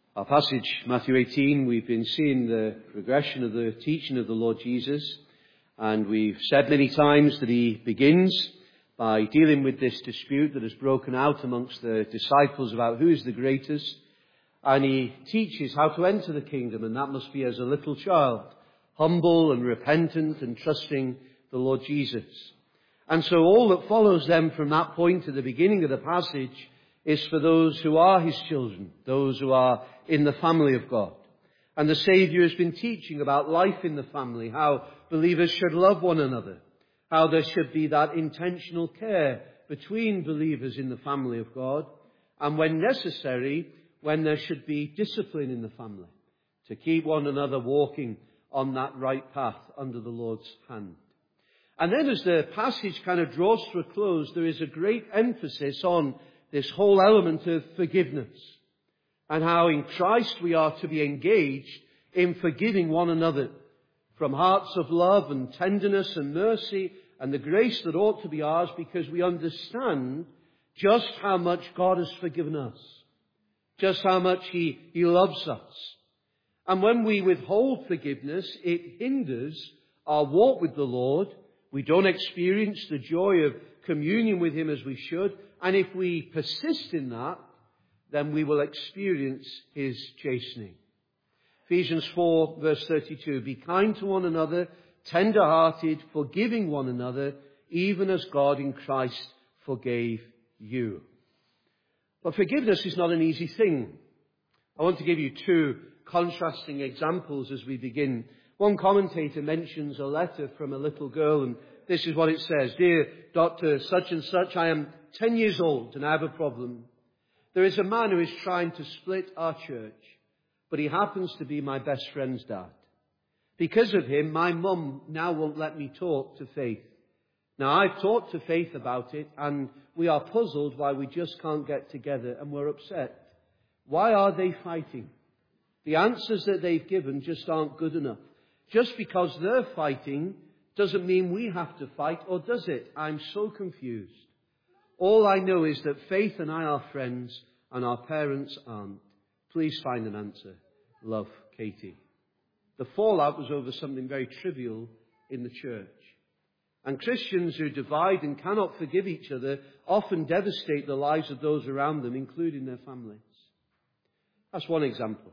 Our passage, Matthew 18, we've been seeing the progression of the teaching of the Lord Jesus, and we've said many times that he begins by dealing with this dispute that has broken out amongst the disciples about who is the greatest, and he teaches how to enter the kingdom, and that must be as a little child, humble and repentant and trusting the Lord Jesus. And so all that follows then from that point at the beginning of the passage is for those who are his children, those who are in the family of God. And the Saviour has been teaching about life in the family, how believers should love one another, how there should be that intentional care between believers in the family of God, and when necessary, when there should be discipline in the family, to keep one another walking on that right path under the Lord's hand. And then as the passage kind of draws to a close, there is a great emphasis on this whole element of forgiveness, and how in Christ we are to be engaged in forgiving one another from hearts of love and tenderness and mercy and the grace that ought to be ours, because we understand just how much God has forgiven us, just how much He loves us. And when we withhold forgiveness, it hinders our walk with the Lord. We don't experience the joy of communion with Him as we should. And if we persist in that, then we will experience His chastening. Ephesians 4 verse 32, be kind to one another, tender-hearted, forgiving one another, even as God in Christ forgave you. But forgiveness is not an easy thing. I want to give you two contrasting examples as we begin. One commentator mentions a letter from a little girl, and this is what it says. Dear Dr. Such and Such, I am 10 years old and I have a problem. There is a man who is trying to split our church, but he happens to be my best friend's dad. Because of him, my mum now won't let me talk to Faith. Now, I've talked to Faith about it, and we are puzzled why we just can't get together, and we're upset. Why are they fighting? The answers that they've given just aren't good enough. Just because they're fighting doesn't mean we have to fight, or does it? I'm so confused. All I know is that Faith and I are friends, and our parents aren't. Please find an answer. Love, Katie. The fallout was over something very trivial in the church. And Christians who divide and cannot forgive each other often devastate the lives of those around them, including their families. That's one example.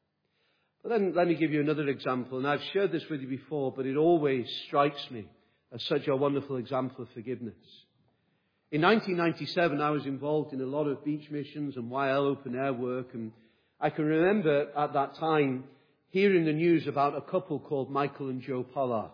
But then let me give you another example, and I've shared this with you before, but it always strikes me as such a wonderful example of forgiveness. In 1997, I was involved in a lot of beach missions and YL open air work, and I can remember at that time hearing the news about a couple called Michael and Joe Pollard.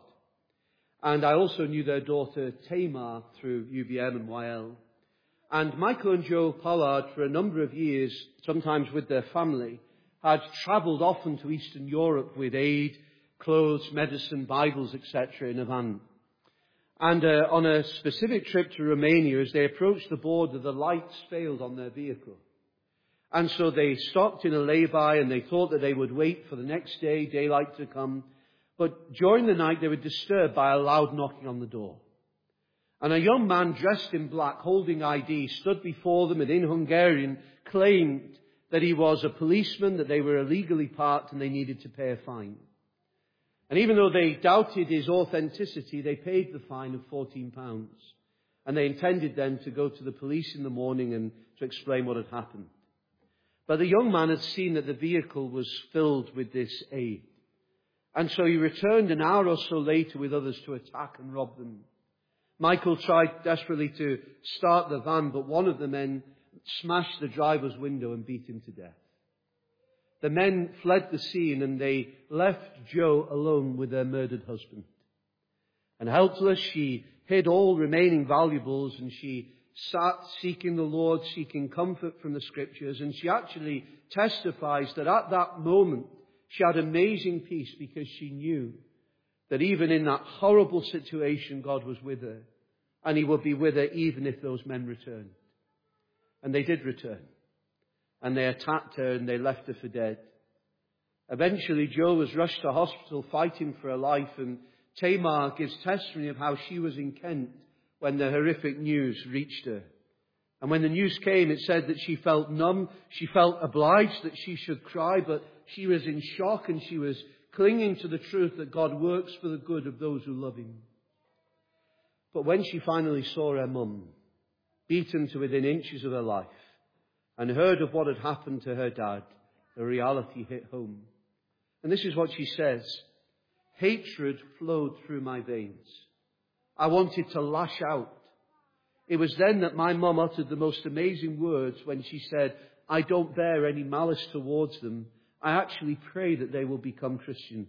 And I also knew their daughter Tamar through UBM and YL. And Michael and Joe Pollard, for a number of years, sometimes with their family, had travelled often to Eastern Europe with aid, clothes, medicine, Bibles, etc. in a van. And on a specific trip to Romania, as they approached the border, the lights failed on their vehicle. And so they stopped in a lay-by, and they thought that they would wait for the next day, daylight to come. But during the night, they were disturbed by a loud knocking on the door. And a young man dressed in black, holding ID, stood before them and in Hungarian claimed that he was a policeman, that they were illegally parked and they needed to pay a fine. And even though they doubted his authenticity, they paid the fine of £14. And they intended then to go to the police in the morning and to explain what had happened. But the young man had seen that the vehicle was filled with this aid. And so he returned an hour or so later with others to attack and rob them. Michael tried desperately to start the van, but one of the men smashed the driver's window and beat him to death. The men fled the scene, and they left Joe alone with their murdered husband. And helpless, she hid all remaining valuables, and she sat seeking the Lord, seeking comfort from the Scriptures. And she actually testifies that at that moment she had amazing peace, because she knew that even in that horrible situation, God was with her, and He would be with her even if those men returned. And they did return. And they attacked her and they left her for dead. Eventually, Jo was rushed to hospital fighting for her life, and Tamar gives testimony of how she was in Kent when the horrific news reached her. And when the news came, it said that she felt numb. She felt obliged that she should cry, but she was in shock and she was clinging to the truth that God works for the good of those who love him. But when she finally saw her mum, beaten to within inches of her life, and heard of what had happened to her dad, the reality hit home. And this is what she says: hatred flowed through my veins. I wanted to lash out. It was then that my mum uttered the most amazing words when she said, I don't bear any malice towards them. I actually pray that they will become Christians.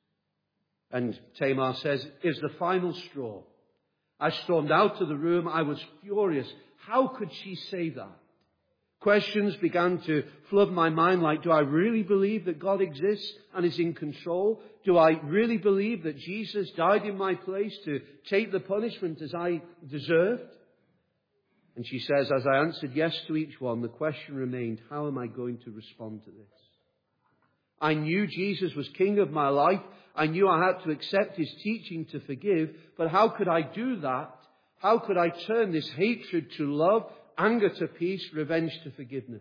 And Tamar says, is the final straw. I stormed out of the room. I was furious. How could she say that? Questions began to flood my mind like, do I really believe that God exists and is in control? Do I really believe that Jesus died in my place to take the punishment as I deserved? And she says, as I answered yes to each one, the question remained, how am I going to respond to this? I knew Jesus was king of my life. I knew I had to accept his teaching to forgive. But how could I do that? How could I turn this hatred to love, anger to peace, revenge to forgiveness?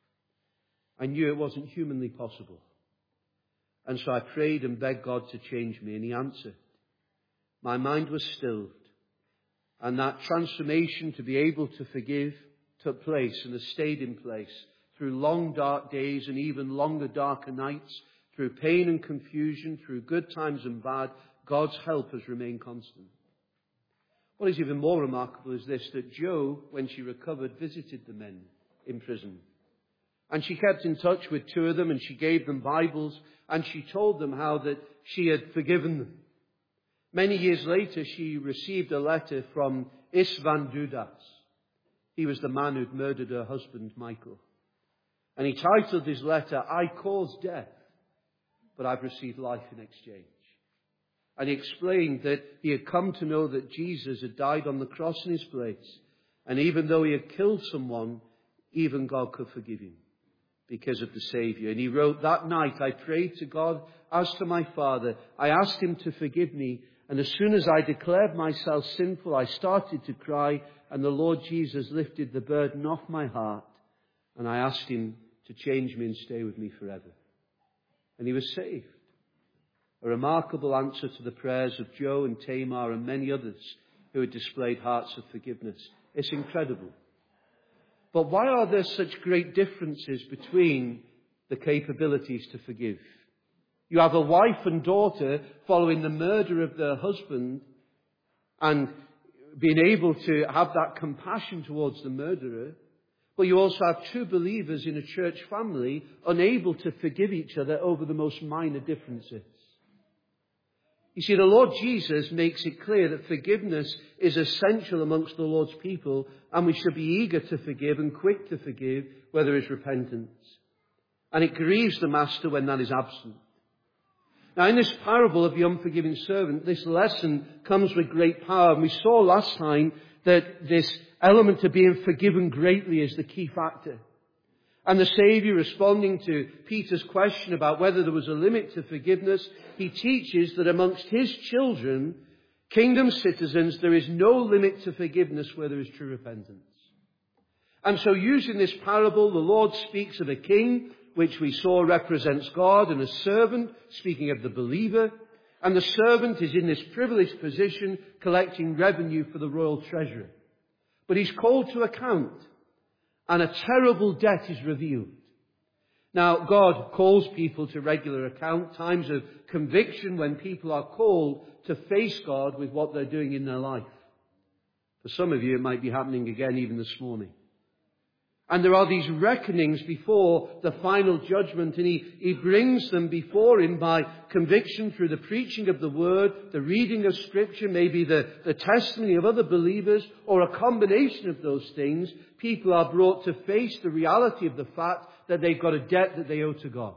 I knew it wasn't humanly possible. And so I prayed and begged God to change me, and he answered. My mind was stilled. And that transformation to be able to forgive took place and has stayed in place through long dark days and even longer darker nights, through pain and confusion, through good times and bad. God's help has remained constant. What is even more remarkable is this, that Jo, when she recovered, visited the men in prison. And she kept in touch with two of them, and she gave them Bibles, and she told them how that she had forgiven them. Many years later, she received a letter from Isvan Dudas. He was the man who'd murdered her husband, Michael. And he titled his letter, I caused death, but I've received life in exchange. And he explained that he had come to know that Jesus had died on the cross in his place. And even though he had killed someone, even God could forgive him because of the Savior. And he wrote, that night I prayed to God as to my Father. I asked him to forgive me. And as soon as I declared myself sinful, I started to cry. And the Lord Jesus lifted the burden off my heart. And I asked him to change me and stay with me forever. And he was saved. A remarkable answer to the prayers of Jo and Tamar and many others who had displayed hearts of forgiveness. It's incredible. But why are there such great differences between the capabilities to forgive? You have a wife and daughter following the murder of their husband and being able to have that compassion towards the murderer. But you also have two believers in a church family unable to forgive each other over the most minor differences. You see, the Lord Jesus makes it clear that forgiveness is essential amongst the Lord's people, and we should be eager to forgive and quick to forgive where there is repentance. And it grieves the master when that is absent. Now, in this parable of the unforgiving servant, this lesson comes with great power. And we saw last time that this element of being forgiven greatly is the key factor. And the Saviour, responding to Peter's question about whether there was a limit to forgiveness, he teaches that amongst his children, kingdom citizens, there is no limit to forgiveness where there is true repentance. And so using this parable, the Lord speaks of a king, which we saw represents God, and a servant, speaking of the believer. And the servant is in this privileged position, collecting revenue for the royal treasury. But he's called to account. And a terrible debt is revealed. Now, God calls people to regular account, times of conviction when people are called to face God with what they're doing in their life. For some of you, it might be happening again even this morning. And there are these reckonings before the final judgment, and he brings them before him by conviction through the preaching of the word, the reading of scripture, maybe the testimony of other believers, or a combination of those things. People are brought to face the reality of the fact that they've got a debt that they owe to God.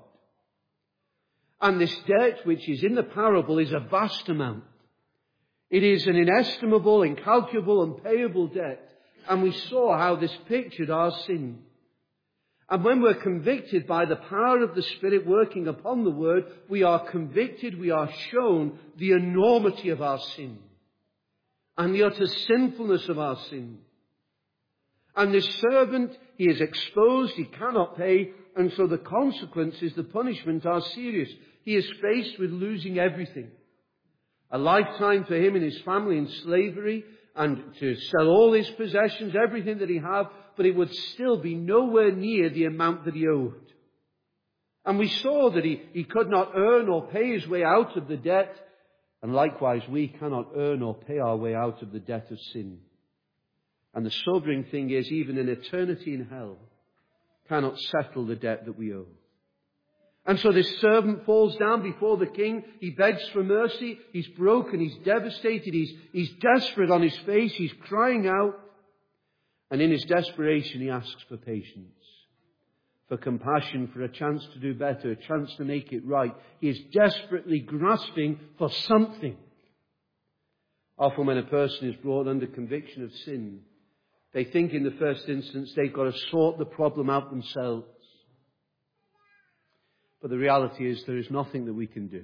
And this debt, which is in the parable, is a vast amount. It is an inestimable, incalculable, unpayable debt. And we saw how this pictured our sin. And when we're convicted by the power of the Spirit working upon the Word, we are convicted, we are shown the enormity of our sin and the utter sinfulness of our sin. And this servant, he is exposed, he cannot pay, and so the consequences, the punishment are serious. He is faced with losing everything. A lifetime for him and his family in slavery, and to sell all his possessions, everything that he had, but it would still be nowhere near the amount that he owed. And we saw that he could not earn or pay his way out of the debt, and likewise we cannot earn or pay our way out of the debt of sin. And the sobering thing is, even an eternity in hell cannot settle the debt that we owe. And so this servant falls down before the king. He begs for mercy. He's broken. He's devastated. He's desperate on his face. He's crying out. And in his desperation, he asks for patience, for compassion, for a chance to do better, a chance to make it right. He is desperately grasping for something. Often when a person is brought under conviction of sin, they think in the first instance they've got to sort the problem out themselves. But the reality is there is nothing that we can do.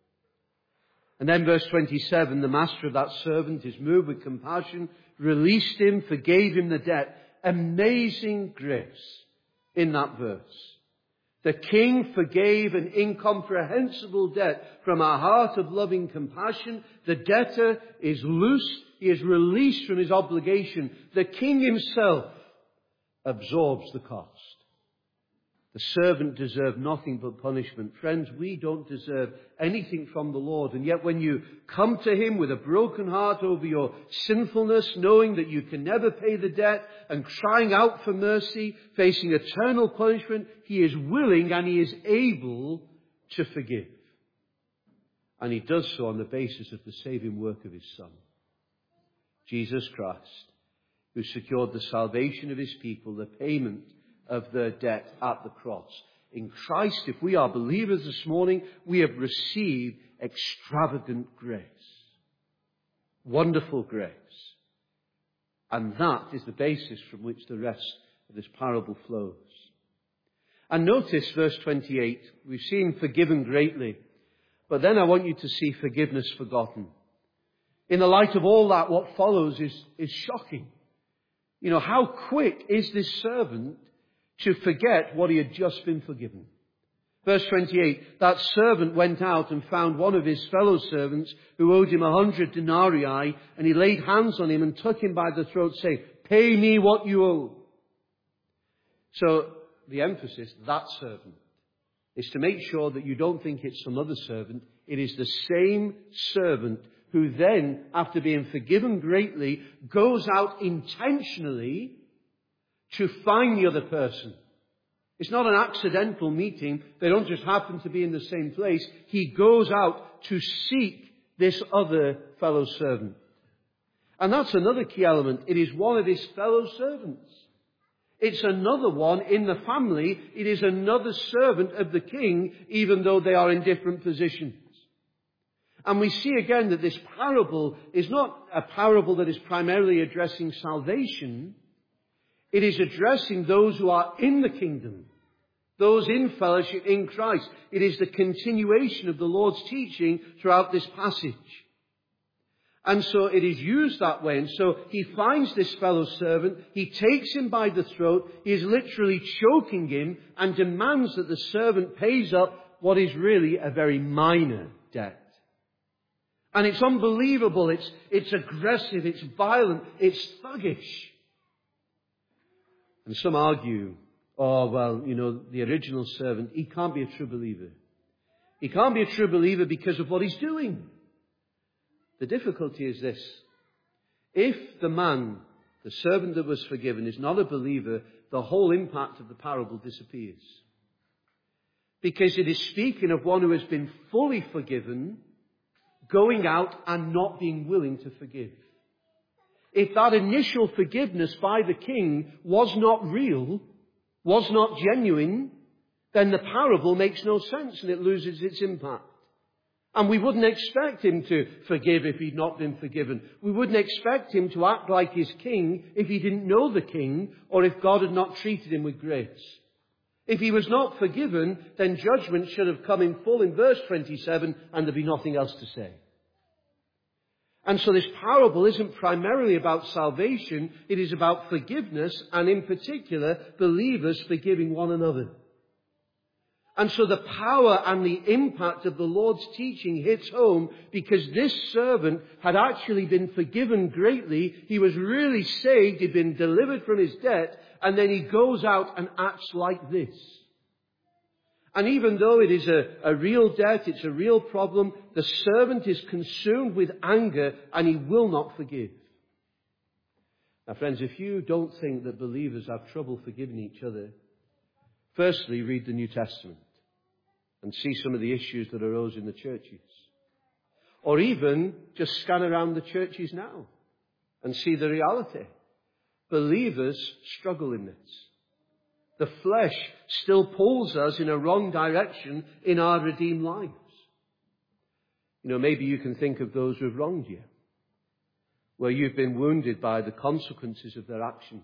And then verse 27, the master of that servant is moved with compassion, released him, forgave him the debt. Amazing grace in that verse. The king forgave an incomprehensible debt from a heart of loving compassion. The debtor is loosed. He is released from his obligation. The king himself absorbs the cost. The servant deserved nothing but punishment. Friends, we don't deserve anything from the Lord. And yet when you come to him with a broken heart over your sinfulness, knowing that you can never pay the debt, and crying out for mercy, facing eternal punishment, he is willing and he is able to forgive. And he does so on the basis of the saving work of his Son, Jesus Christ, who secured the salvation of his people, the payment of their debt at the cross. In Christ, if we are believers this morning, we have received extravagant grace. Wonderful grace. And that is the basis from which the rest of this parable flows. And notice verse 28. We've seen forgiven greatly. But then I want you to see forgiveness forgotten. In the light of all that, what follows is shocking. You know, how quick is this servant to forget what he had just been forgiven? Verse 28, that servant went out and found one of his fellow servants who owed him 100 denarii, and he laid hands on him and took him by the throat, saying, "Pay me what you owe." So the emphasis, that servant, is to make sure that you don't think it's some other servant. It is the same servant who then, after being forgiven greatly, goes out intentionally to find the other person. It's not an accidental meeting. They don't just happen to be in the same place. He goes out to seek this other fellow servant. And that's another key element. It is one of his fellow servants. It's another one in the family. It is another servant of the king, even though they are in different positions. And we see again that this parable is not a parable that is primarily addressing salvation. It is addressing those who are in the kingdom, those in fellowship in Christ. It is the continuation of the Lord's teaching throughout this passage. And so it is used that way. And so he finds this fellow servant. He takes him by the throat. He is literally choking him and demands that the servant pays up what is really a very minor debt. And it's unbelievable. It's aggressive. It's violent. It's thuggish. And some argue, oh, well, you know, the original servant, he can't be a true believer. He can't be a true believer because of what he's doing. The difficulty is this. If the man, the servant that was forgiven, is not a believer, the whole impact of the parable disappears. Because it is speaking of one who has been fully forgiven, going out and not being willing to forgive. If that initial forgiveness by the king was not real, was not genuine, then the parable makes no sense and it loses its impact. And we wouldn't expect him to forgive if he'd not been forgiven. We wouldn't expect him to act like his king if he didn't know the king or if God had not treated him with grace. If he was not forgiven, then judgment should have come in full in verse 27 and there'd be nothing else to say. And so this parable isn't primarily about salvation. It is about forgiveness, and in particular, believers forgiving one another. And so the power and the impact of the Lord's teaching hits home because this servant had actually been forgiven greatly. He was really saved. He'd been delivered from his debt. And then he goes out and acts like this. And even though it is a real debt, it's a real problem, the servant is consumed with anger and he will not forgive. Now, friends, if you don't think that believers have trouble forgiving each other, firstly, read the New Testament and see some of the issues that arose in the churches. Or even just scan around the churches now and see the reality. Believers struggle in this. The flesh still pulls us in a wrong direction in our redeemed lives. You know, maybe you can think of those who have wronged you, where you've been wounded by the consequences of their actions.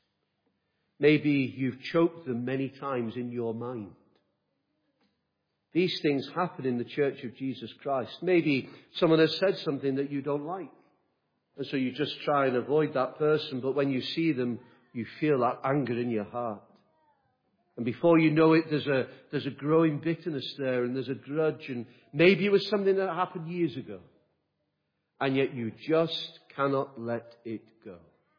Maybe you've choked them many times in your mind. These things happen in the Church of Jesus Christ. Maybe someone has said something that you don't like, and so you just try and avoid that person, but when you see them, you feel that anger in your heart. And before you know it, there's a growing bitterness there, and there's a grudge, and maybe it was something that happened years ago. And yet you just cannot let it go.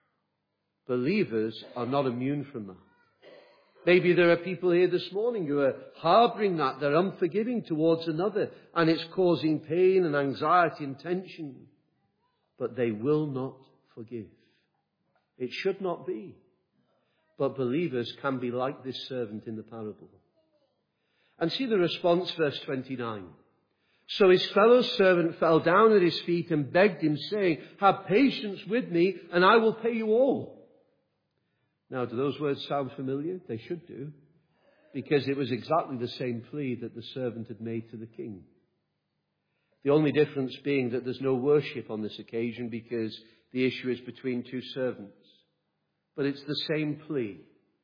Believers are not immune from that. Maybe there are people here this morning who are harboring that. They're unforgiving towards another, and it's causing pain and anxiety and tension. But they will not forgive. It should not be. But believers can be like this servant in the parable. And see the response, verse 29. So his fellow servant fell down at his feet and begged him, saying, "Have patience with me, and I will pay you all." Now, do those words sound familiar? They should do, because it was exactly the same plea that the servant had made to the king. The only difference being that there's no worship on this occasion because the issue is between two servants. But it's the same plea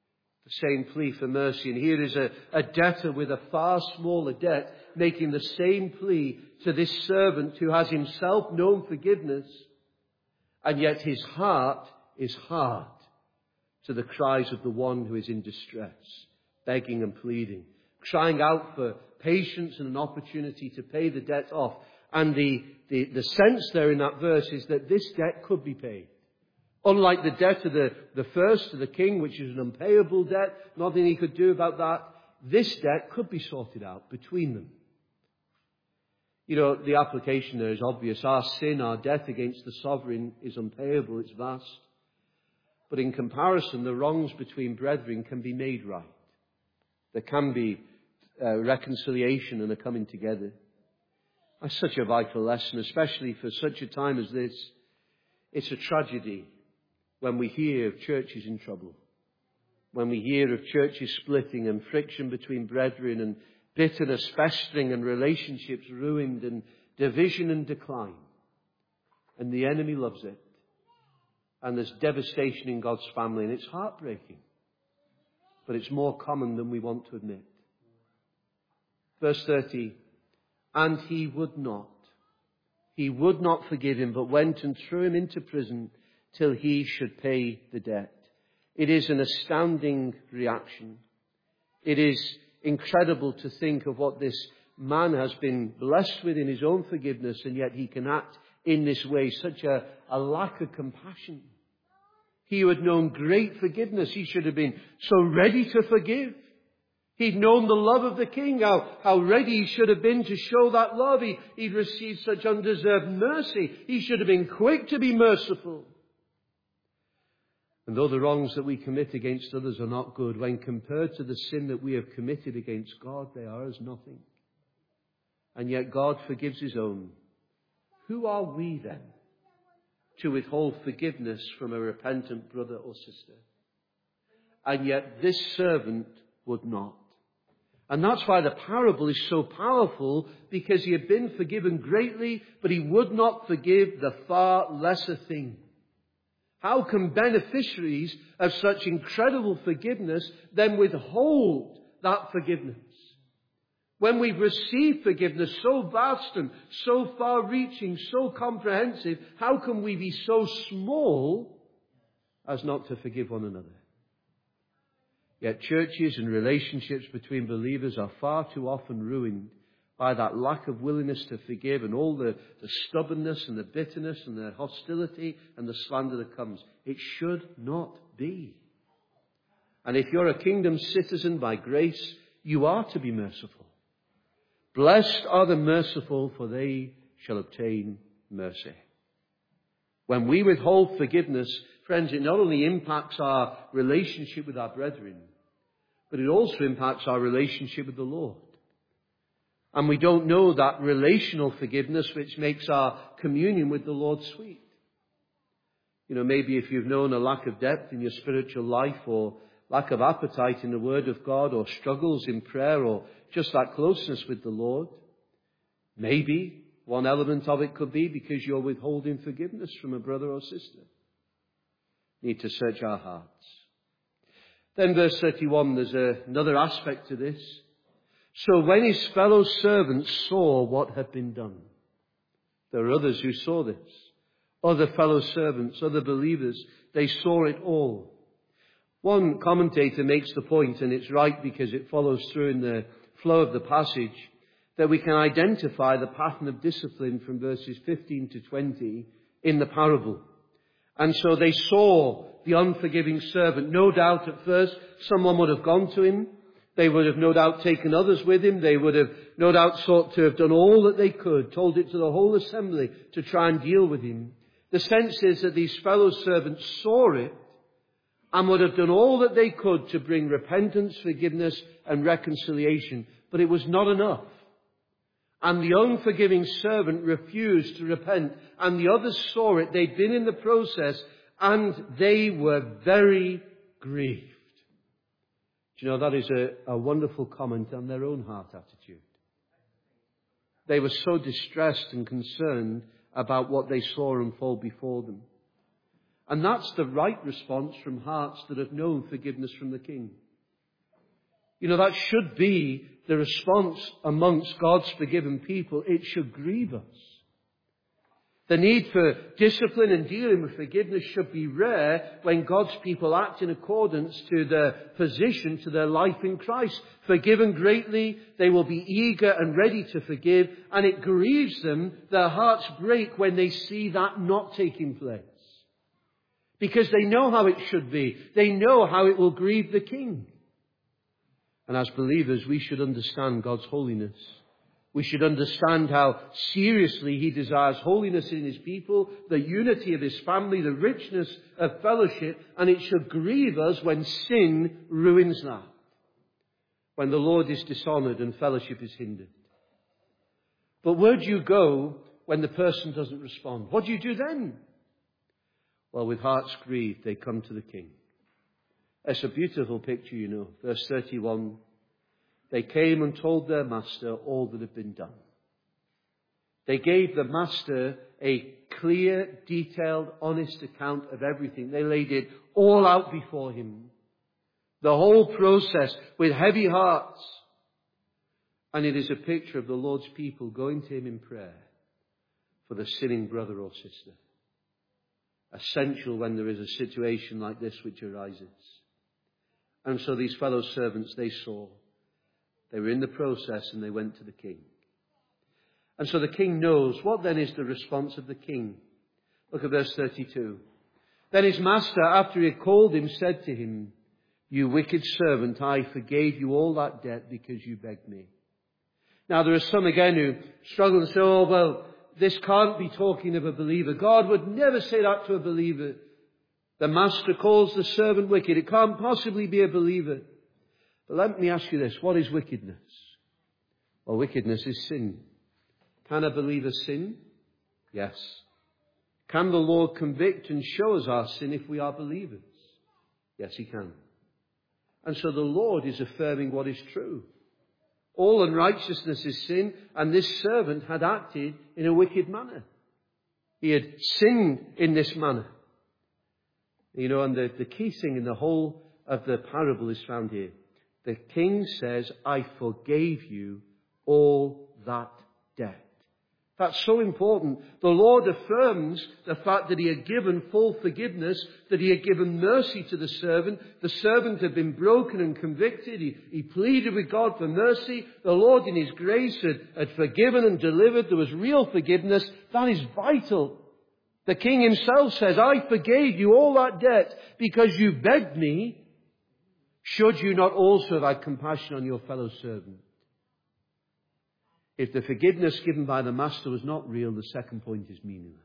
for mercy. And here is a debtor with a far smaller debt making the same plea to this servant who has himself known forgiveness, and yet his heart is hard to the cries of the one who is in distress, begging and pleading, crying out for patience and an opportunity to pay the debt off. And the sense there in that verse is that this debt could be paid. Unlike the debt of the first to the king, which is an unpayable debt, nothing he could do about that, this debt could be sorted out between them. You know, the application there is obvious. Our sin, our debt against the sovereign is unpayable, it's vast. But in comparison, the wrongs between brethren can be made right. There can be reconciliation and a coming together. That's such a vital lesson, especially for such a time as this. It's a tragedy when we hear of churches in trouble, when we hear of churches splitting and friction between brethren and bitterness festering and relationships ruined and division and decline. And the enemy loves it. And there's devastation in God's family, and it's heartbreaking. But it's more common than we want to admit. Verse 30, and he would not forgive him, but went and threw him into prison till he should pay the debt. It is an astounding reaction. It is incredible to think of what this man has been blessed with in his own forgiveness, and yet he can act in this way, such a lack of compassion. He who had known great forgiveness, he should have been so ready to forgive. He'd known the love of the king, how ready he should have been to show that love. He'd received such undeserved mercy. He should have been quick to be merciful. And though the wrongs that we commit against others are not good, when compared to the sin that we have committed against God, they are as nothing. And yet God forgives his own. Who are we then to withhold forgiveness from a repentant brother or sister? And yet this servant would not. And that's why the parable is so powerful, because he had been forgiven greatly, but he would not forgive the far lesser thing. How can beneficiaries of such incredible forgiveness then withhold that forgiveness? When we've received forgiveness so vast and so far-reaching, so comprehensive, how can we be so small as not to forgive one another? Yet churches and relationships between believers are far too often ruined by that lack of willingness to forgive and all the stubbornness and the bitterness and the hostility and the slander that comes. It should not be. And if you're a kingdom citizen by grace, you are to be merciful. Blessed are the merciful, for they shall obtain mercy. When we withhold forgiveness, friends, it not only impacts our relationship with our brethren, but it also impacts our relationship with the Lord. And we don't know that relational forgiveness which makes our communion with the Lord sweet. Maybe if you've known a lack of depth in your spiritual life, or lack of appetite in the Word of God, or struggles in prayer, or just that closeness with the Lord, maybe one element of it could be because you're withholding forgiveness from a brother or sister. Need to search our hearts. Then verse 31, there's another aspect to this. So when his fellow servants saw what had been done, there are others who saw this. Other fellow servants, other believers, they saw it all. One commentator makes the point, and it's right because it follows through in the flow of the passage, that we can identify the pattern of discipline from verses 15 to 20 in the parable. And so they saw the unforgiving servant. No doubt at first someone would have gone to him. They would have no doubt taken others with him. They would have no doubt sought to have done all that they could, told it to the whole assembly to try and deal with him. The sense is that these fellow servants saw it and would have done all that they could to bring repentance, forgiveness and reconciliation. But it was not enough. And the unforgiving servant refused to repent. And the others saw it. They'd been in the process and they were very grieved. Do you know, that is a wonderful comment on their own heart attitude. They were so distressed and concerned about what they saw unfold before them. And that's the right response from hearts that have known forgiveness from the King. That should be the response amongst God's forgiven people. It should grieve us. The need for discipline and dealing with forgiveness should be rare when God's people act in accordance to their position, to their life in Christ. Forgiven greatly, they will be eager and ready to forgive, and it grieves them, their hearts break when they see that not taking place. Because they know how it should be. They know how it will grieve the King. And as believers, we should understand God's holiness. We should understand how seriously He desires holiness in His people, the unity of His family, the richness of fellowship, and it should grieve us when sin ruins that. When the Lord is dishonoured and fellowship is hindered. But where do you go when the person doesn't respond? What do you do then? Well, with hearts grieved, they come to the King. It's a beautiful picture, Verse 31. They came and told their master all that had been done. They gave the master a clear, detailed, honest account of everything. They laid it all out before him. The whole process with heavy hearts. And it is a picture of the Lord's people going to Him in prayer for the sinning brother or sister. Essential when there is a situation like this which arises. And so these fellow servants, they saw. They were in the process and they went to the King. And so the King knows. What then is the response of the King? Look at verse 32. Then his master, after he had called him, said to him, "You wicked servant, I forgave you all that debt because you begged me." Now there are some again who struggle and say, "Oh, well, this can't be talking of a believer. God would never say that to a believer. The master calls the servant wicked. It can't possibly be a believer." But let me ask you this. What is wickedness? Well, wickedness is sin. Can a believer sin? Yes. Can the Lord convict and show us our sin if we are believers? Yes, He can. And so the Lord is affirming what is true. All unrighteousness is sin, and this servant had acted in a wicked manner. He had sinned in this manner. And the key thing in the whole of the parable is found here. The King says, "I forgave you all that debt. That's so important. The Lord affirms the fact that he had given full forgiveness, that he had given mercy to the servant. The servant had been broken and convicted. He pleaded with God for mercy. The Lord in his grace had forgiven and delivered. There was real forgiveness. That is vital. The king himself says, I forgave you all that debt because you begged me. Should you not also have had compassion on your fellow servant? If the forgiveness given by the master was not real, the second point is meaningless.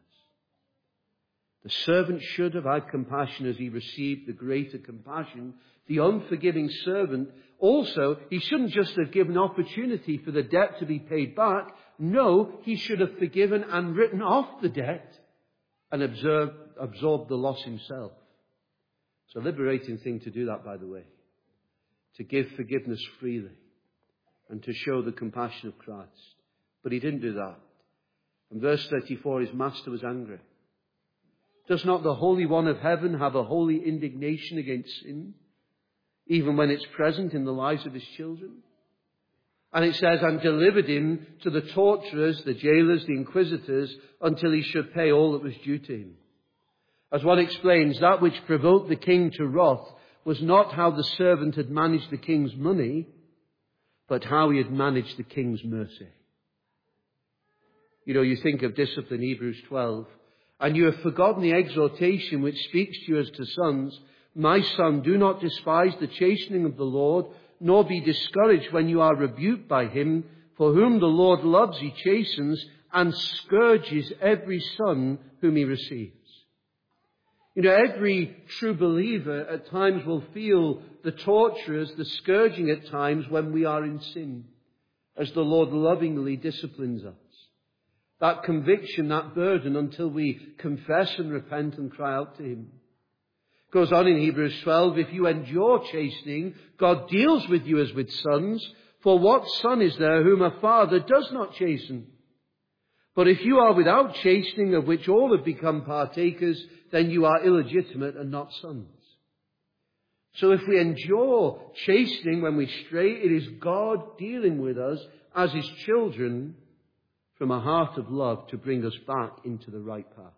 The servant should have had compassion as he received the greater compassion. The unforgiving servant also, he shouldn't just have given opportunity for the debt to be paid back. No, he should have forgiven and written off the debt and absorbed the loss himself. It's a liberating thing to do that, by the way. To give forgiveness freely. And to show the compassion of Christ. But he didn't do that. In verse 34, his master was angry. Does not the Holy One of Heaven have a holy indignation against sin, even when it's present in the lives of his children? And it says, and delivered him to the torturers, the jailers, the inquisitors, until he should pay all that was due to him. As one explains, that which provoked the king to wrath was not how the servant had managed the king's money, but how he had managed the king's mercy. You know, you think of discipline, Hebrews 12, and you have forgotten the exhortation which speaks to you as to sons. My son, do not despise the chastening of the Lord, nor be discouraged when you are rebuked by him. For whom the Lord loves, he chastens, and scourges every son whom he receives. You know, every true believer at times will feel the torturers, the scourging at times when we are in sin, as the Lord lovingly disciplines us. That conviction, that burden, until we confess and repent and cry out to him. It goes on in Hebrews 12, if you endure chastening, God deals with you as with sons. For what son is there whom a father does not chasten? But if you are without chastening, of which all have become partakers, then you are illegitimate and not sons. So if we endure chastening when we stray, it is God dealing with us as his children from a heart of love to bring us back into the right path.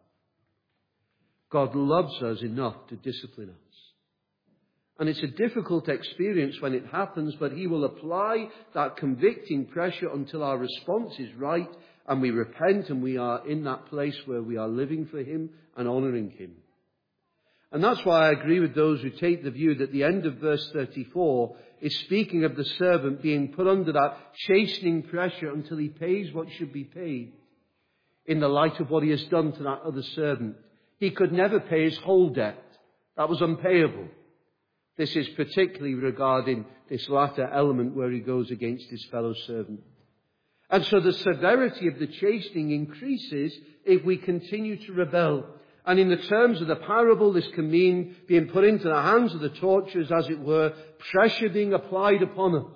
God loves us enough to discipline us. And it's a difficult experience when it happens, but he will apply that convicting pressure until our response is right and we repent and we are in that place where we are living for him and honouring him. And that's why I agree with those who take the view that the end of verse 34 is speaking of the servant being put under that chastening pressure until he pays what should be paid in the light of what he has done to that other servant. He could never pay his whole debt. That was unpayable. This is particularly regarding this latter element where he goes against his fellow servant. And so the severity of the chastening increases if we continue to rebel. And in the terms of the parable, this can mean being put into the hands of the torturers, as it were, pressure being applied upon us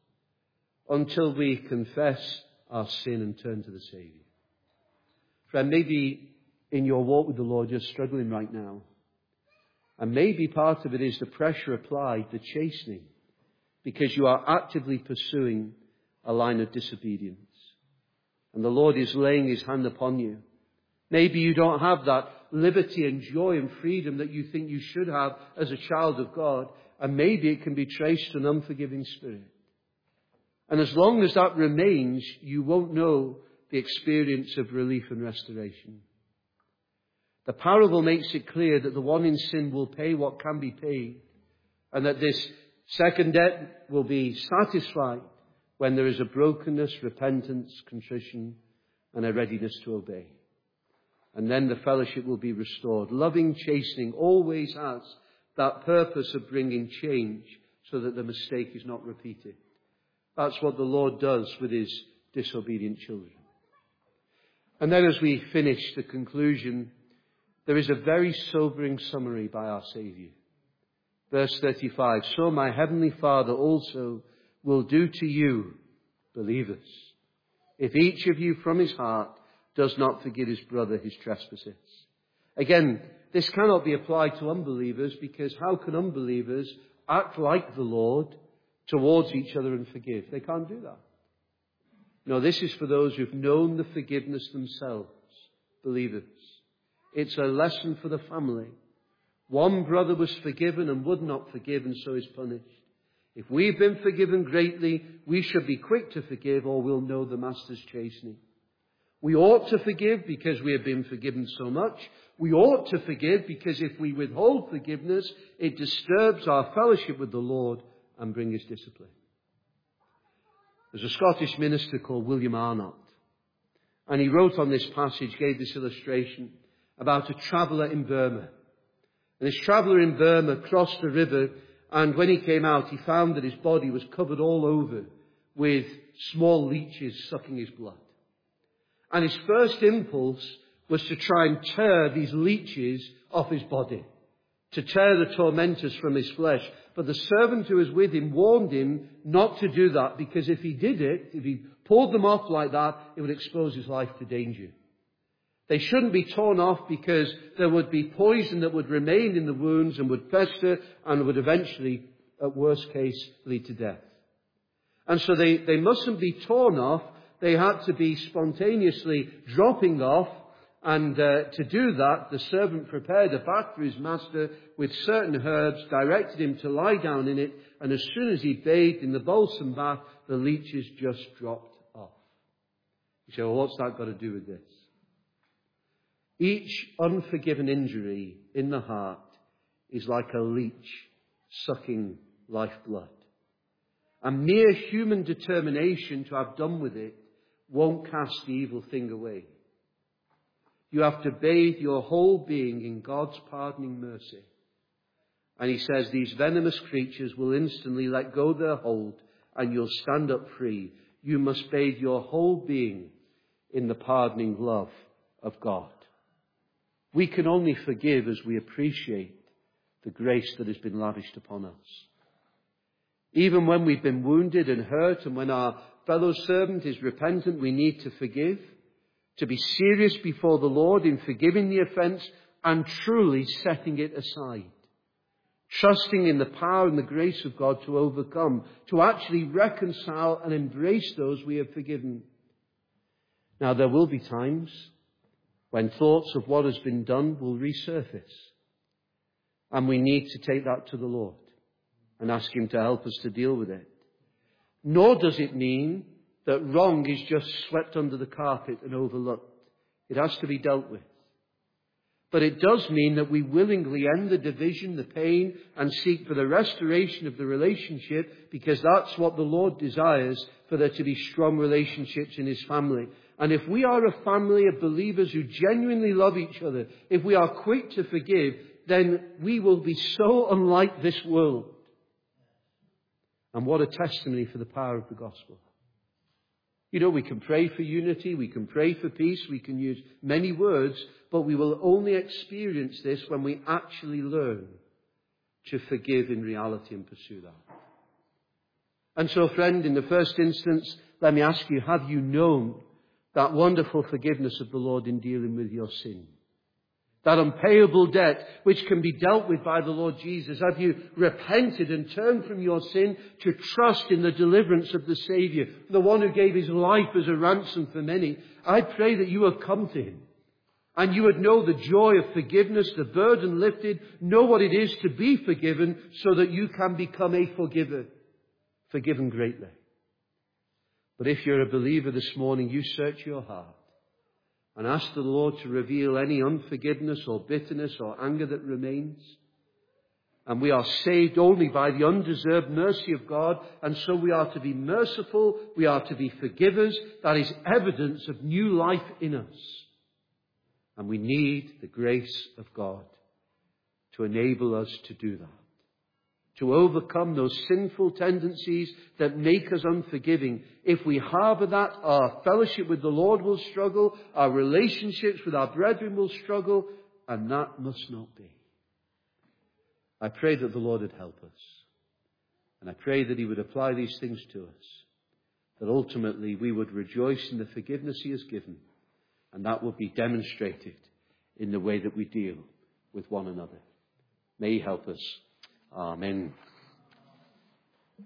until we confess our sin and turn to the Saviour. Friend, maybe in your walk with the Lord you're struggling right now. And maybe part of it is the pressure applied, the chastening, because you are actively pursuing a line of disobedience. And the Lord is laying his hand upon you. Maybe you don't have that liberty and joy and freedom that you think you should have as a child of God. And maybe it can be traced to an unforgiving spirit. And as long as that remains, you won't know the experience of relief and restoration. The parable makes it clear that the one in sin will pay what can be paid, and that this second debt will be satisfied when there is a brokenness, repentance, contrition, and a readiness to obey. And then the fellowship will be restored. Loving chastening always has that purpose of bringing change so that the mistake is not repeated. That's what the Lord does with his disobedient children. And then as we finish the conclusion, there is a very sobering summary by our Saviour. Verse 35, so my heavenly Father also will do to you, believers, if each of you from his heart does not forgive his brother his trespasses. Again, this cannot be applied to unbelievers, because how can unbelievers act like the Lord towards each other and forgive? They can't do that. No, this is for those who've known the forgiveness themselves, believers. It's a lesson for the family. One brother was forgiven and would not forgive, and so is punished. If we've been forgiven greatly, we should be quick to forgive, or we'll know the Master's chastening. We ought to forgive because we have been forgiven so much. We ought to forgive because if we withhold forgiveness, it disturbs our fellowship with the Lord and brings discipline. There's a Scottish minister called William Arnott, and he wrote on this passage, gave this illustration about a traveller in Burma. And this traveller in Burma crossed the river, and when he came out, he found that his body was covered all over with small leeches sucking his blood. And his first impulse was to try and tear these leeches off his body, to tear the tormentors from his flesh. But the servant who was with him warned him not to do that, because if he did it, if he pulled them off like that, it would expose his life to danger. They shouldn't be torn off because there would be poison that would remain in the wounds and would fester and would eventually, at worst case, lead to death. And so they mustn't be torn off. They had to be spontaneously dropping off. And to do that, the servant prepared a bath for his master with certain herbs, directed him to lie down in it, and as soon as he bathed in the balsam bath, the leeches just dropped off. You say, well, what's that got to do with this? Each unforgiven injury in the heart is like a leech sucking lifeblood. A mere human determination to have done with it won't cast the evil thing away. You have to bathe your whole being in God's pardoning mercy. And he says these venomous creatures will instantly let go their hold and you'll stand up free. You must bathe your whole being in the pardoning love of God. We can only forgive as we appreciate the grace that has been lavished upon us. Even when we've been wounded and hurt, and when our fellow servant is repentant, we need to forgive, to be serious before the Lord in forgiving the offence and truly setting it aside. Trusting in the power and the grace of God to overcome, to actually reconcile and embrace those we have forgiven. Now, there will be times when thoughts of what has been done will resurface. And we need to take that to the Lord and ask him to help us to deal with it. Nor does it mean that wrong is just swept under the carpet and overlooked. It has to be dealt with. But it does mean that we willingly end the division, the pain, and seek for the restoration of the relationship, because that's what the Lord desires, for there to be strong relationships in his family. And if we are a family of believers who genuinely love each other, if we are quick to forgive, then we will be so unlike this world. And what a testimony for the power of the gospel. You know, we can pray for unity, we can pray for peace, we can use many words, but we will only experience this when we actually learn to forgive in reality and pursue that. And so, friend, in the first instance, let me ask you, have you known that wonderful forgiveness of the Lord in dealing with your sin? That unpayable debt which can be dealt with by the Lord Jesus. Have you repented and turned from your sin to trust in the deliverance of the Saviour, the one who gave his life as a ransom for many? I pray that you have come to him and you would know the joy of forgiveness, the burden lifted, know what it is to be forgiven so that you can become a forgiver, forgiven greatly. But if you're a believer this morning, you search your heart and ask the Lord to reveal any unforgiveness or bitterness or anger that remains. And we are saved only by the undeserved mercy of God. And so we are to be merciful. We are to be forgivers. That is evidence of new life in us. And we need the grace of God to enable us to do that. To overcome those sinful tendencies that make us unforgiving. If we harbour that, our fellowship with the Lord will struggle, our relationships with our brethren will struggle, and that must not be. I pray that the Lord would help us. And I pray that he would apply these things to us. That ultimately we would rejoice in the forgiveness he has given. And that will be demonstrated in the way that we deal with one another. May he help us. Amen.